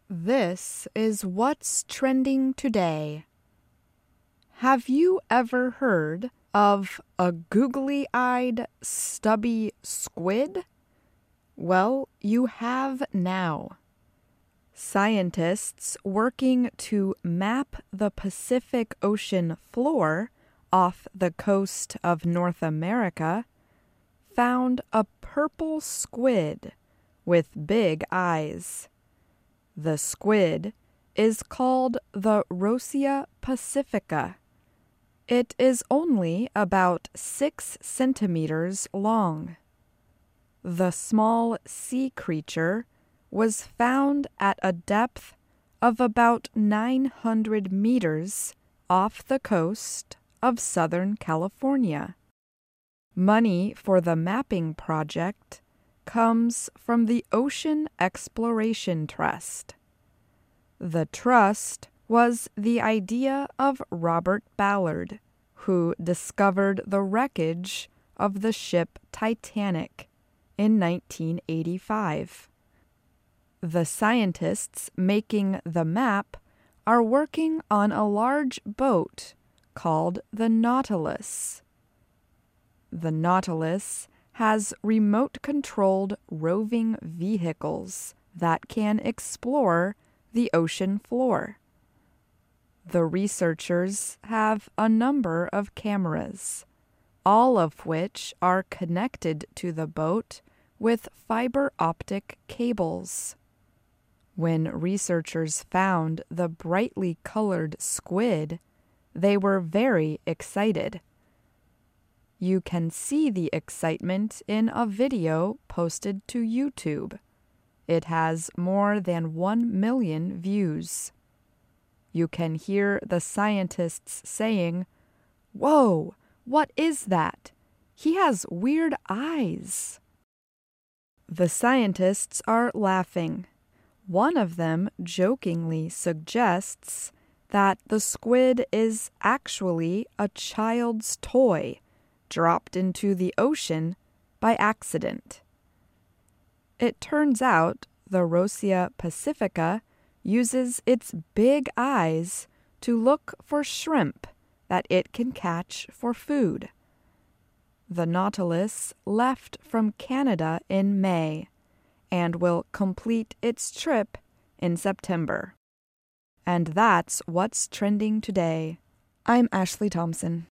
This is what's trending today. Have you ever heard of a googly-eyed, stubby squid? Well, you have now. Scientists working to map the Pacific Ocean floor off the coast of North America found a purple squid with big eyes. The squid is called the Rosia pacifica. It is only about 6 centimeters long. The small sea creature was found at a depth of about 900 meters off the coast of Southern California. Money for the mapping project comes from the Ocean Exploration Trust. The trust was the idea of Robert Ballard, who discovered the wreckage of the ship Titanic in 1985. The scientists making the map are working on a large boat called the Nautilus. The Nautilus has remote-controlled roving vehicles that can explore the ocean floor. The researchers have a number of cameras, all of which are connected to the boat with fiber optic cables. When researchers found the brightly colored squid, they were very excited. You can see the excitement in a video posted to YouTube. It has more than 1 million views. You can hear the scientists saying, "Whoa, what is that? He has weird eyes." The scientists are laughing. One of them jokingly suggests that the squid is actually a child's toy dropped into the ocean by accident. It turns out the Rosia pacifica uses its big eyes to look for shrimp that it can catch for food. The Nautilus left from Canada in May and will complete its trip in September. And that's what's trending today. I'm Ashley Thompson.